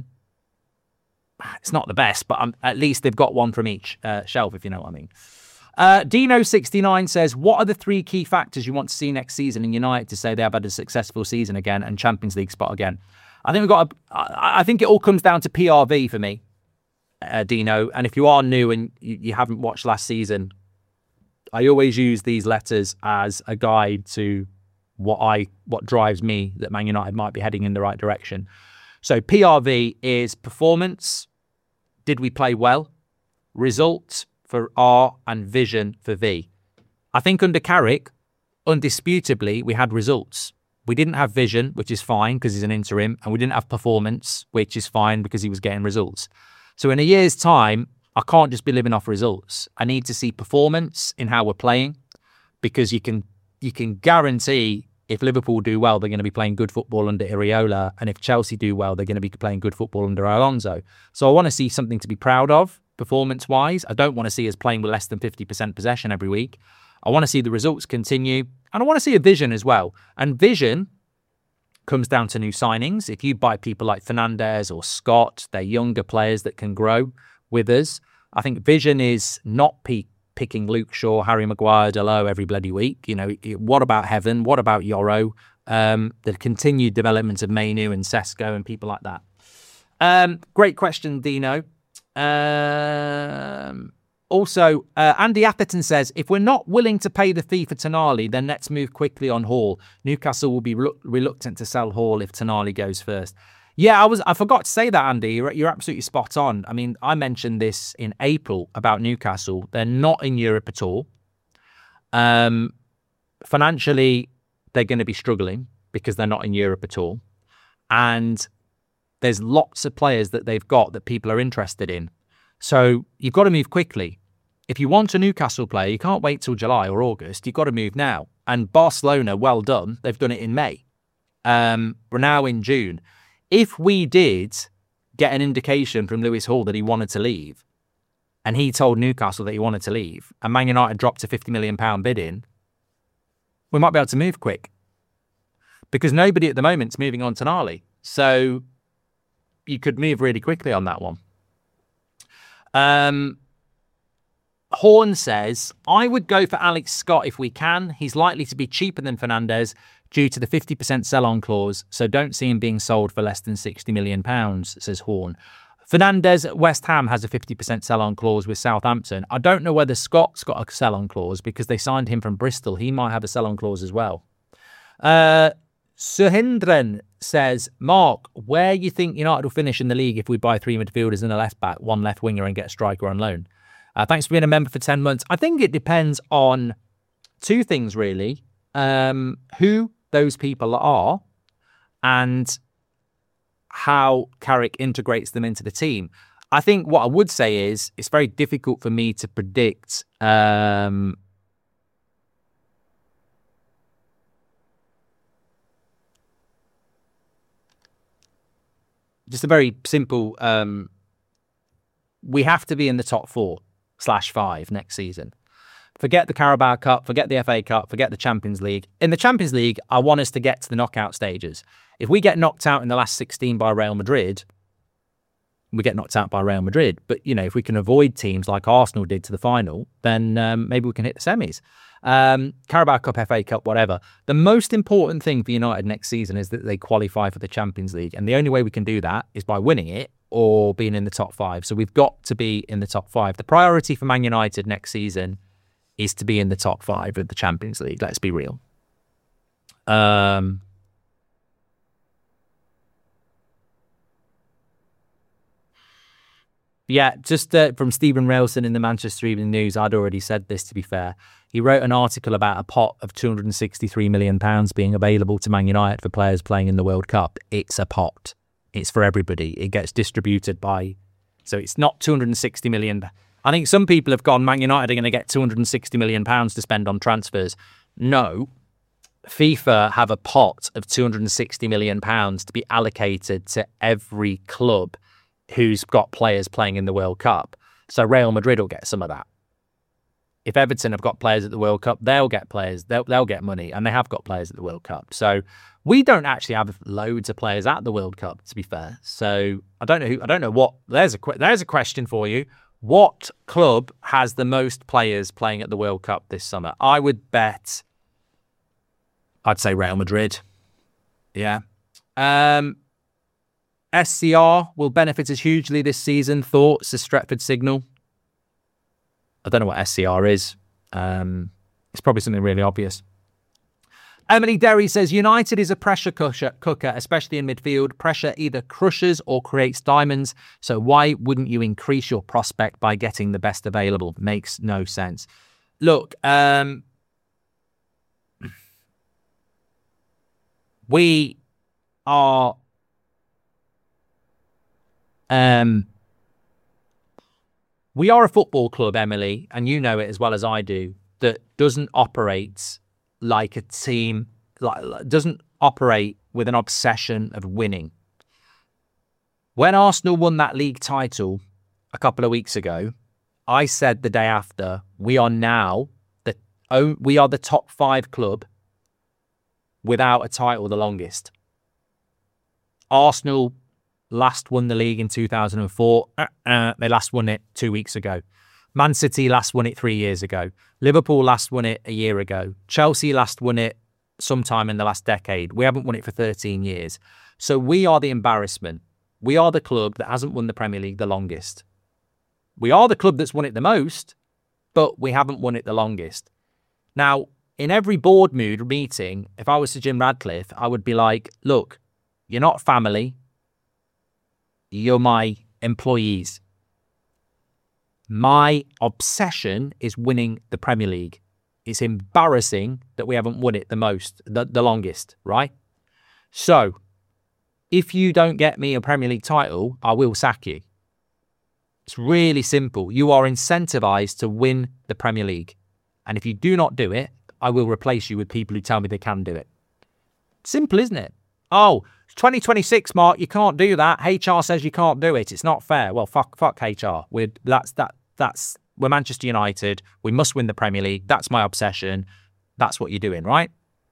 it's not the best, but I'm, at least they've got one from each uh, shelf, if you know what I mean. Uh, Dino sixty-nine says, what are the three key factors you want to see next season in United to say they have had a successful season again and Champions League spot again? I think we've got. A, I, I think it all comes down to P R V for me. Uh, Dino, and if you are new and you, you haven't watched last season, I always use these letters as a guide to what I what drives me that Man United might be heading in the right direction. So P R V is performance. Did we play well? Result for R and vision for V. I think under Carrick, undisputably, we had results. We didn't have vision, which is fine because he's an interim, and we didn't have performance, which is fine because he was getting results. So in a year's time, I can't just be living off results. I need to see performance in how we're playing, because you can you can guarantee if Liverpool do well, they're going to be playing good football under Iraola, and if Chelsea do well, they're going to be playing good football under Alonso. So I want to see something to be proud of, performance-wise. I don't want to see us playing with less than fifty percent possession every week. I want to see the results continue, and I want to see a vision as well. And vision comes down to new signings. If you buy people like Fernandes or Scott, they're younger players that can grow with us. I think vision is not pe- picking Luke Shaw, Harry Maguire, Dalot every bloody week. You know, what about Heaven? What about Yoro? Um, the continued development of Mainu and Sesko and people like that. Um, great question, Dino. Um, also, uh, Andy Atherton says, if we're not willing to pay the fee for Tonali, then let's move quickly on Hall. Newcastle will be re- reluctant to sell Hall if Tonali goes first. Yeah, I was. I forgot to say that, Andy. You're, you're absolutely spot on. I mean, I mentioned this in April about Newcastle. They're not in Europe at all. Um, financially, they're going to be struggling because they're not in Europe at all. And there's lots of players that they've got that people are interested in. So you've got to move quickly. If you want a Newcastle player, you can't wait till July or August. You've got to move now. And Barcelona, well done. They've done it in May. Um, we're now in June. If we did get an indication from Lewis Hall that he wanted to leave, and he told Newcastle that he wanted to leave, and Man United dropped a fifty million pounds bid in, we might be able to move quick. Because nobody at the moment is moving on Tonali. So you could move really quickly on that one. Um, Horn says, I would go for Alex Scott if we can. He's likely to be cheaper than Fernandes due to the fifty percent sell-on clause, so don't see him being sold for less than sixty million pounds, says Horn. Fernandes at West Ham has a fifty percent sell-on clause with Southampton. I don't know whether Scott's got a sell-on clause because they signed him from Bristol. He might have a sell-on clause as well. Uh, Suhindran says, Mark, where you think United will finish in the league if we buy three midfielders and a left-back, one left winger and get a striker on loan? Uh, thanks for being a member for ten months. I think it depends on two things, really. Um, who those people are and how Carrick integrates them into the team. I think what I would say is it's very difficult for me to predict um, just a very simple um, we have to be in the top four slash five next season. Forget the Carabao Cup, forget the F A Cup, forget the Champions League. In the Champions League, I want us to get to the knockout stages. If we get knocked out in the last sixteen by Real Madrid, we get knocked out by Real Madrid. But, you know, if we can avoid teams like Arsenal did to the final, then um, maybe we can hit the semis. Um, Carabao Cup, F A Cup, whatever. The most important thing for United next season is that they qualify for the Champions League. And the only way we can do that is by winning it or being in the top five. So we've got to be in the top five. The priority for Man United next season is to be in the top five of the Champions League. Let's be real. Um... Yeah, just uh, from Stephen Railson in the Manchester Evening News, I'd already said this, to be fair. He wrote an article about a pot of two hundred sixty-three million pounds being available to Man United for players playing in the World Cup. It's a pot. It's for everybody. It gets distributed by... So it's not two hundred sixty million pounds. I think some people have gone, Man United are going to get two hundred sixty million pounds to spend on transfers. No. FIFA have a pot of two hundred sixty million pounds to be allocated to every club who's got players playing in the World Cup. So Real Madrid will get some of that. If Everton have got players at the World Cup, they'll get players, they'll, they'll get money, and they have got players at the World Cup. So we don't actually have loads of players at the World Cup, to be fair. So I don't know who, I don't know what, there's a, there's a question for you. What club has the most players playing at the World Cup this summer? I would bet, I'd say Real Madrid. Yeah. Um, S C R will benefit us hugely this season. Thoughts? The Stretford Signal. I don't know what S C R is. Um, it's probably something really obvious. Emily Derry says, United is a pressure cooker, especially in midfield. Pressure either crushes or creates diamonds. So why wouldn't you increase your prospect by getting the best available? Makes no sense. Look, um, we are... Um, we are a football club, Emily, and you know it as well as I do, that doesn't operate like a team, like doesn't operate with an obsession of winning. When Arsenal won that league title a couple of weeks ago, I said the day after, we are now the we are the top five club without a title the longest. Arsenal last won the league in two thousand four. Uh, uh, they last won it two weeks ago. Man City last won it three years ago. Liverpool last won it a year ago. Chelsea last won it sometime in the last decade. We haven't won it for thirteen years. So we are the embarrassment. We are the club that hasn't won the Premier League the longest. We are the club that's won it the most, but we haven't won it the longest. Now, in every board mood meeting, if I was to Jim Radcliffe, I would be like, look, you're not family. You're my employees. My obsession is winning the Premier League. It's embarrassing that we haven't won it the most, the, the longest, right? So, if you don't get me a Premier League title, I will sack you. It's really simple. You are incentivized to win the Premier League. And if you do not do it, I will replace you with people who tell me they can do it. Simple, isn't it? Oh, twenty twenty-six, Mark, you can't do that. H R says you can't do it. It's not fair. Well, fuck, fuck H R. We're that's that that's we're Manchester United. We must win the Premier League. That's my obsession. That's what you're doing, right?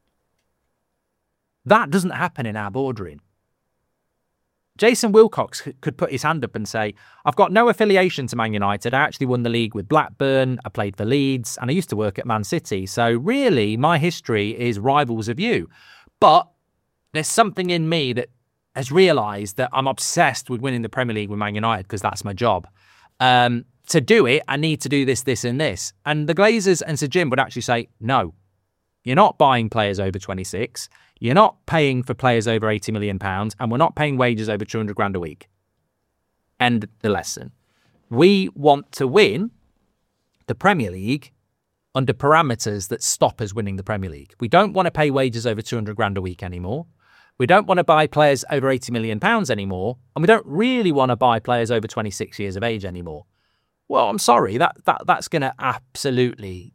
That doesn't happen in our boardroom. Jason Wilcox could put his hand up and say, I've got no affiliation to Man United. I actually won the league with Blackburn. I played for Leeds and I used to work at Man City. So really, my history is rivals of you. But there's something in me that has realised that I'm obsessed with winning the Premier League with Man United because that's my job. Um, to do it, I need to do this, this and this. And the Glazers and Sir Jim would actually say, no, you're not buying players over twenty-six. You're not paying for players over eighty million pounds, and we're not paying wages over two hundred grand a week. End the lesson. We want to win the Premier League under parameters that stop us winning the Premier League. We don't want to pay wages over two hundred grand a week anymore. We don't want to buy players over eighty million pounds anymore, and we don't really want to buy players over twenty-six years of age anymore. Well, I'm sorry, that that that's going to absolutely...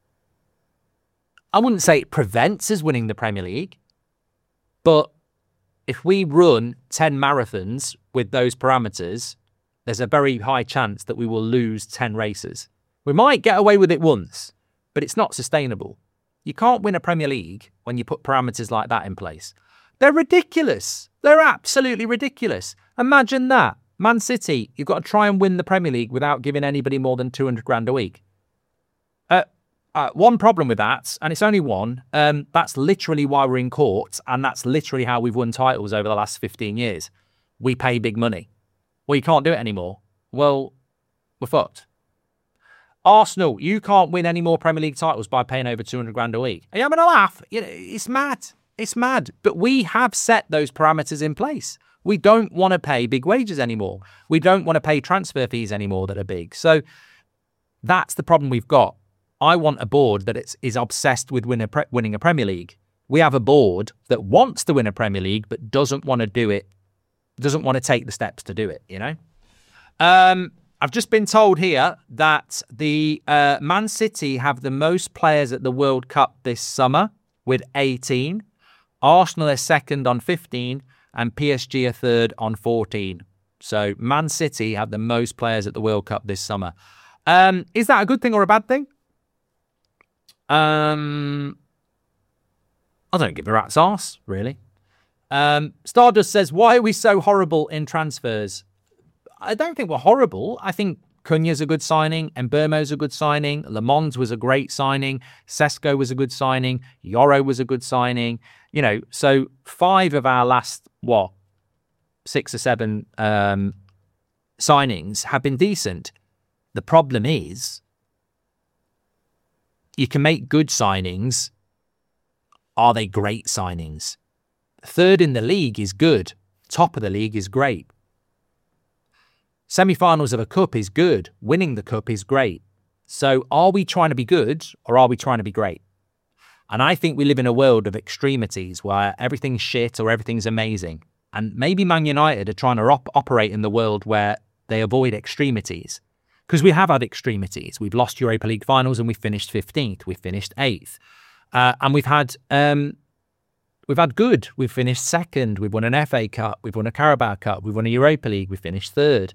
I wouldn't say it prevents us winning the Premier League, but if we run ten marathons with those parameters, there's a very high chance that we will lose ten races. We might get away with it once, but it's not sustainable. You can't win a Premier League when you put parameters like that in place. They're ridiculous. They're absolutely ridiculous. Imagine that. Man City, you've got to try and win the Premier League without giving anybody more than two hundred grand a week. Uh, uh, one problem with that, and it's only one, um, that's literally why we're in court, and that's literally how we've won titles over the last fifteen years. We pay big money. Well, you can't do it anymore. Well, we're fucked. Arsenal, you can't win any more Premier League titles by paying over two hundred grand a week. Are you having a laugh? It's mad. It's mad. But we have set those parameters in place. We don't want to pay big wages anymore. We don't want to pay transfer fees anymore that are big. So that's the problem we've got. I want a board that is, is obsessed with win a pre- winning a Premier League. We have a board that wants to win a Premier League but doesn't want to do it, doesn't want to take the steps to do it, you know? Um, I've just been told here that the uh, Man City have the most players at the World Cup this summer with eighteen. Arsenal are second on fifteen and P S G are third on fourteen. So Man City have the most players at the World Cup this summer. Um, is that a good thing or a bad thing? Um, I don't give a rat's arse, really. Um, Stardust says, why are we so horrible in transfers? I don't think we're horrible. I think Cunha's a good signing. Mbeumo's a good signing. Le Mans was a great signing. Sesko was a good signing. Yoro was a good signing. You know, so five of our last, what, six or seven um, signings have been decent. The problem is you can make good signings. Are they great signings? Third in the league is good. Top of the league is great. Semi-finals of a cup is good. Winning the cup is great. So are we trying to be good or are we trying to be great? And I think we live in a world of extremities where everything's shit or everything's amazing. And maybe Man United are trying to op- operate in the world where they avoid extremities. Because we have had extremities. We've lost Europa League finals and we finished fifteenth. We finished eighth. Uh, and we've had um, we've had good. We've finished second. We've won an F A Cup. We've won a Carabao Cup. We've won a Europa League. We finished third.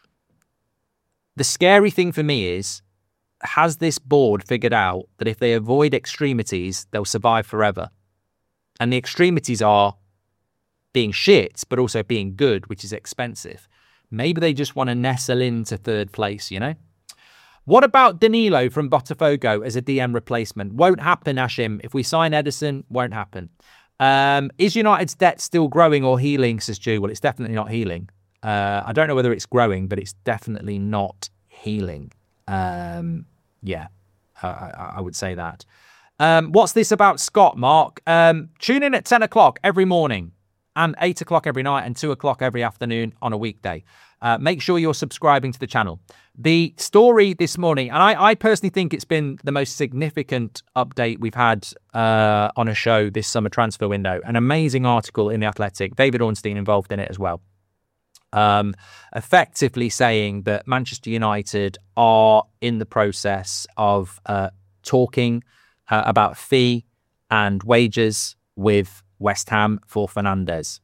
The scary thing for me is, has this board figured out that if they avoid extremities, they'll survive forever? And the extremities are being shit, but also being good, which is expensive. Maybe they just want to nestle into third place, you know? What about Danilo from Botafogo as a D M replacement? Won't happen, Ashim. If we sign Edison, won't happen. Um, is United's debt still growing or healing, says Jew? Well, it's definitely not healing. Uh, I don't know whether it's growing, but it's definitely not healing. Um, yeah, I, I, I would say that. Um, what's this about Scott, Mark? Um, tune in at ten o'clock every morning and eight o'clock every night and two o'clock every afternoon on a weekday. Uh, make sure you're subscribing to the channel. The story this morning, and I, I personally think it's been the most significant update we've had uh, on a show this summer transfer window. An amazing article in The Athletic. David Ornstein involved in it as well. Um, effectively saying that Manchester United are in the process of uh, talking uh, about fee and wages with West Ham for Fernandes.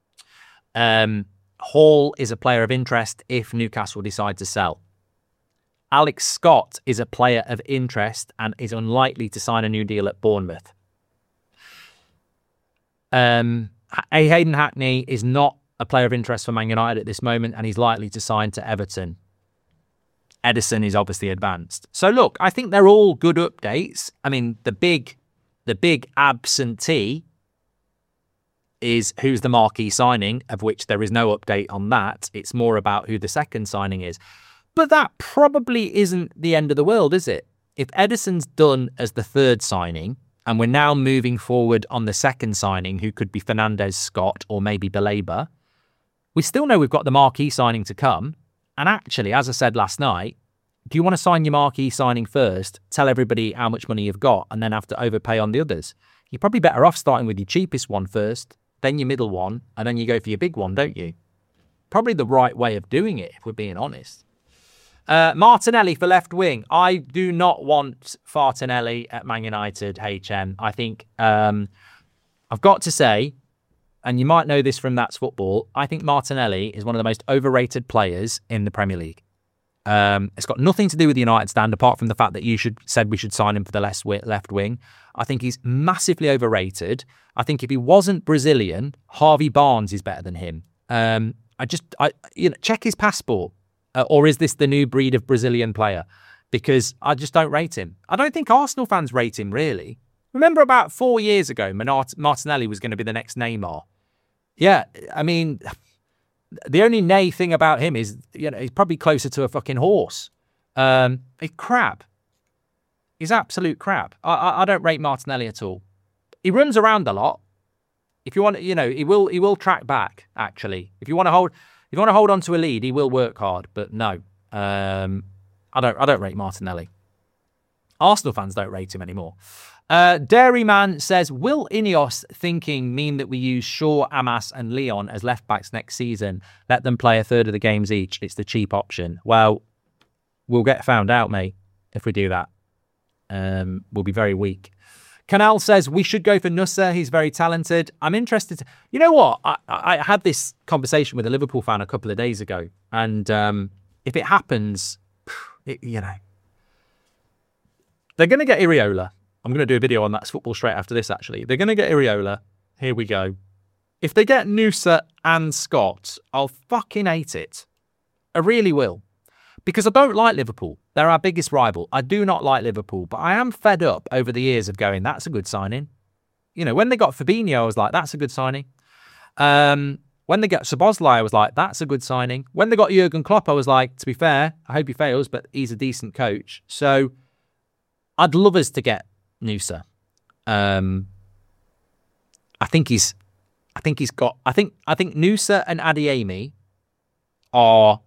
Um, Hall is a player of interest if Newcastle decide to sell. Alex Scott is a player of interest and is unlikely to sign a new deal at Bournemouth. Um, Hayden Hackney is not a player of interest for Man United at this moment, and he's likely to sign to Everton. Edison is obviously advanced. So look, I think they're all good updates. I mean, the big, the big absentee is who's the marquee signing, of which there is no update on that. It's more about who the second signing is. But that probably isn't the end of the world, is it? If Edison's done as the third signing, and we're now moving forward on the second signing, who could be Fernandes, Scott, or maybe Baleba, we still know we've got the marquee signing to come. And actually, as I said last night, do you want to sign your marquee signing first, tell everybody how much money you've got, and then have to overpay on the others? You're probably better off starting with your cheapest one first, then your middle one, and then you go for your big one, don't you? Probably the right way of doing it, if we're being honest. Uh, Martinelli for left wing. I do not want Martinelli at Man United, H M. I think um, I've got to say, and you might know this from That's Football, I think Martinelli is one of the most overrated players in the Premier League. Um, it's got nothing to do with the United stand, apart from the fact that you should said we should sign him for the left wing. I think he's massively overrated. I think if he wasn't Brazilian, Harvey Barnes is better than him. Um, I just, I you know, check his passport. Uh, or is this the new breed of Brazilian player? Because I just don't rate him. I don't think Arsenal fans rate him, really. Remember about four years ago, Mart- Martinelli was going to be the next Neymar. Yeah, I mean, the only nay thing about him is, you know, he's probably closer to a fucking horse. Um, he's crap. He's absolute crap. I, I, I don't rate Martinelli at all. He runs around a lot. If you want, you know, he will he will track back, actually. If you want to hold if you want to hold on to a lead, he will work hard, but no. Um, I don't I don't rate Martinelli. Arsenal fans don't rate him anymore. Uh, Dairyman says, will Ineos thinking mean that we use Shaw, Amas and Leon as left-backs next season? Let them play a third of the games each. It's the cheap option. Well, we'll get found out, mate, if we do that. Um, we'll be very weak. Canal says, we should go for Nusa. He's very talented. I'm interested. To... You know what? I, I had this conversation with a Liverpool fan a couple of days ago. And um, if it happens, it, you know, they're going to get Iriola. I'm going to do a video on That's Football straight after this, actually. They're going to get Iriola. Here we go. If they get Nusa and Scott, I'll fucking hate it. I really will. Because I don't like Liverpool. They're our biggest rival. I do not like Liverpool, but I am fed up over the years of going, that's a good signing. You know, when they got Fabinho, I was like, that's a good signing. Um, when they got Szoboszlai, I was like, that's a good signing. When they got Jurgen Klopp, I was like, to be fair, I hope he fails, but he's a decent coach. So I'd love us to get Nusa. Um, I think he's, I think he's got, I think, I think Nusa and Adeyemi are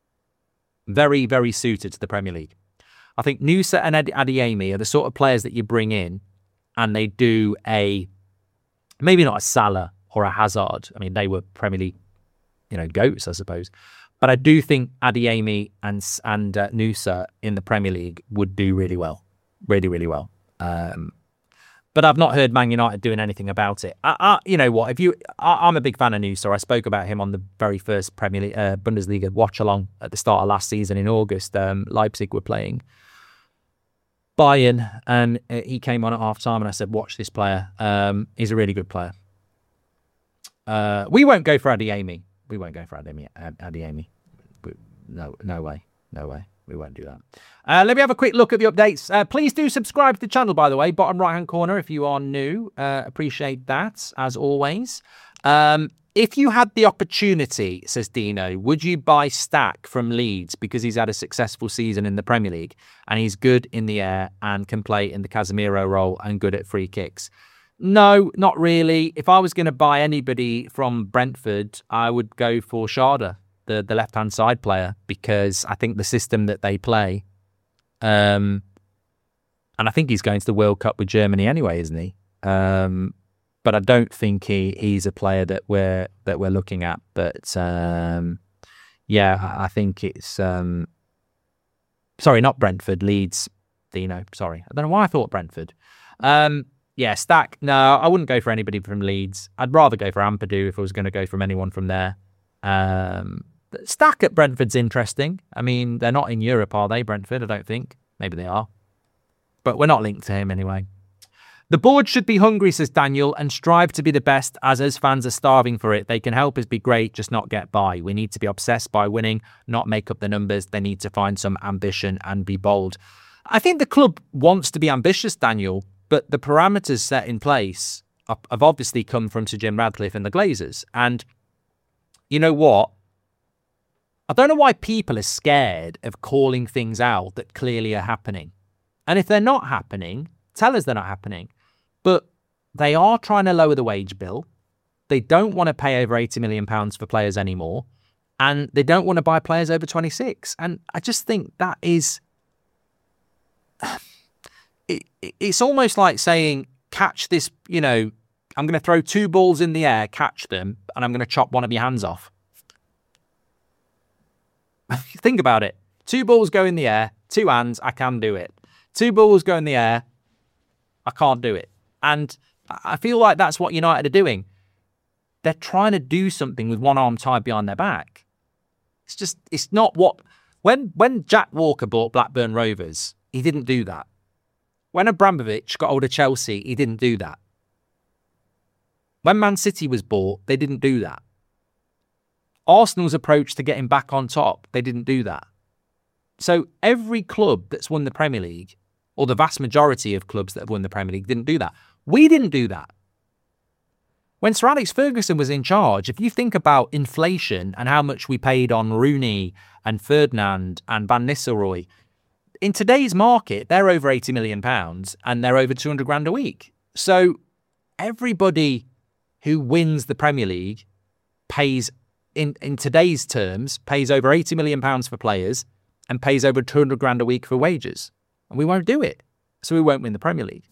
very, very suited to the Premier League. I think Nusa and Ade- Adeyemi are the sort of players that you bring in and they do a, maybe not a Salah or a Hazard. I mean, they were Premier League, you know, goats, I suppose. But I do think Adeyemi and, and uh, Nusa in the Premier League would do really well. Really, really well. Um, but I've not heard Man United doing anything about it. I, I, you know what? If you, I, I'm a big fan of Nusa. I spoke about him on the very first Premier League, uh, Bundesliga watch along at the start of last season in August. Um, Leipzig were playing Bayern, and uh, he came on at half time, and I said, "Watch this player. Um, he's a really good player." Uh, we won't go for Adeyemi. We won't go for Adeyemi. Adeyemi. No, no way. No way. We won't do that. Uh, let me have a quick look at the updates. Uh, please do subscribe to the channel, by the way. Bottom right-hand corner if you are new. Uh, appreciate that, as always. Um, if you had the opportunity, says Dino, would you buy Stack from Leeds because he's had a successful season in the Premier League and he's good in the air and can play in the Casemiro role and good at free kicks? No, not really. If I was going to buy anybody from Brentford, I would go for Sharda, the, the left-hand side player, because I think the system that they play, um, and I think he's going to the World Cup with Germany anyway, isn't he? Um, but I don't think he, he's a player that we're that we're looking at. But um, yeah, I think it's um, sorry, not Brentford, Leeds. Dino, sorry, I don't know why I thought Brentford. Um, yeah, Stack. No, I wouldn't go for anybody from Leeds. I'd rather go for Ampadu if I was going to go from anyone from there. Um, Stack at Brentford's interesting. I mean, they're not in Europe, are they, Brentford? I don't think. Maybe they are. But we're not linked to him anyway. The board should be hungry, says Daniel, and strive to be the best, as us fans are starving for it. They can help us be great, just not get by. We need to be obsessed by winning, not make up the numbers. They need to find some ambition and be bold. I think the club wants to be ambitious, Daniel, but the parameters set in place have obviously come from Sir Jim Radcliffe and the Glazers. And you know what? I don't know why people are scared of calling things out that clearly are happening. And if they're not happening, tell us they're not happening. But they are trying to lower the wage bill. They don't want to pay over eighty million pounds for players anymore. And they don't want to buy players over twenty-six. And I just think that is... It, it's almost like saying, catch this, you know, I'm going to throw two balls in the air, catch them, and I'm going to chop one of your hands off. Think about it. Two balls go in the air, two hands, I can do it. Two balls go in the air, I can't do it. And I feel like that's what United are doing. They're trying to do something with one arm tied behind their back. It's just, it's not what... When, when Jack Walker bought Blackburn Rovers, he didn't do that. When Abramovich got hold of Chelsea, he didn't do that. When Man City was bought, they didn't do that. Arsenal's approach to getting back on top, they didn't do that. So every club that's won the Premier League, or the vast majority of clubs that have won the Premier League, didn't do that. We didn't do that. When Sir Alex Ferguson was in charge, if you think about inflation and how much we paid on Rooney and Ferdinand and Van Nistelrooy, in today's market, they're over eighty million pounds and they're over two hundred grand a week. So everybody who wins the Premier League pays, in, in today's terms, pays over eighty million pounds for players and pays over two hundred grand a week for wages. And we won't do it. So we won't win the Premier League.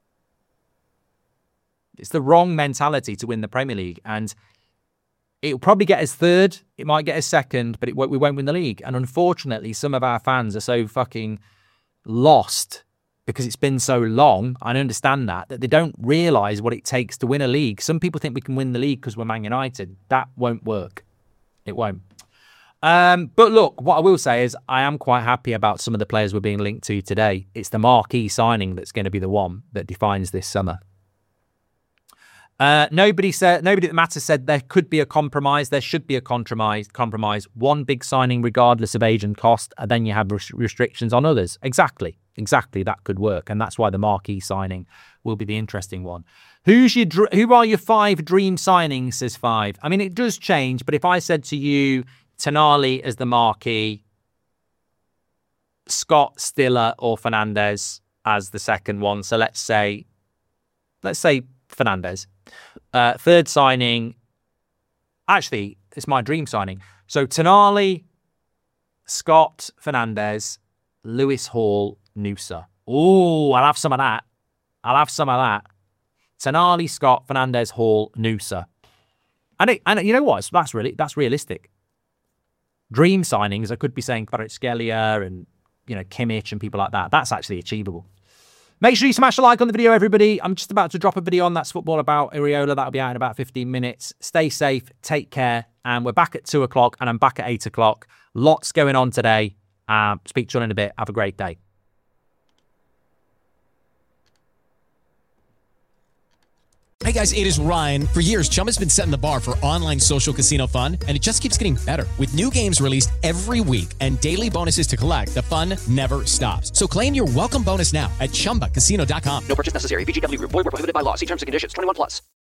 It's the wrong mentality to win the Premier League. And it'll probably get us third. It might get us second, but it won't, we won't win the league. And unfortunately, some of our fans are so fucking lost because it's been so long. I understand that, that they don't realise what it takes to win a league. Some people think we can win the league because we're Man United. That won't work. It won't. Um, but look, what I will say is I am quite happy about some of the players we're being linked to today. It's the marquee signing that's going to be the one that defines this summer. Uh, nobody said, nobody that matters said there could be a compromise. There should be a compromise. Compromise. One big signing, regardless of age and cost, and then you have res- restrictions on others. Exactly, exactly. That could work, and that's why the marquee signing will be the interesting one. Who's your dr- who are your five dream signings? Says five. I mean, it does change, but if I said to you, Tonali as the marquee, Scott, Stiller, or Fernandes as the second one. So let's say, let's say Fernandes. Uh, third signing, actually, it's my dream signing. So Tonali, Scott, Fernandes, Lewis Hall, Noosa. Oh, I'll have some of that. I'll have some of that. Tonali, Scott, Fernandes, Hall, Noosa. And it, and you know what? That's really that's realistic. Dream signings, I could be saying Kvaratskhelia and, you know, Kimmich and people like that. That's actually achievable. Make sure you smash a like on the video, everybody. I'm just about to drop a video on That's Football about Iraola. That'll be out in about fifteen minutes. Stay safe, take care, and we're back at two o'clock, and I'm back at eight o'clock. Lots going on today. Uh, speak to you in a bit. Have a great day. Hey guys, it is Ryan. For years, Chumba's been setting the bar for online social casino fun, and it just keeps getting better. With new games released every week and daily bonuses to collect, the fun never stops. So claim your welcome bonus now at chumba casino dot com. No purchase necessary. V G W Group. Void where prohibited by law. See terms and conditions. twenty-one plus.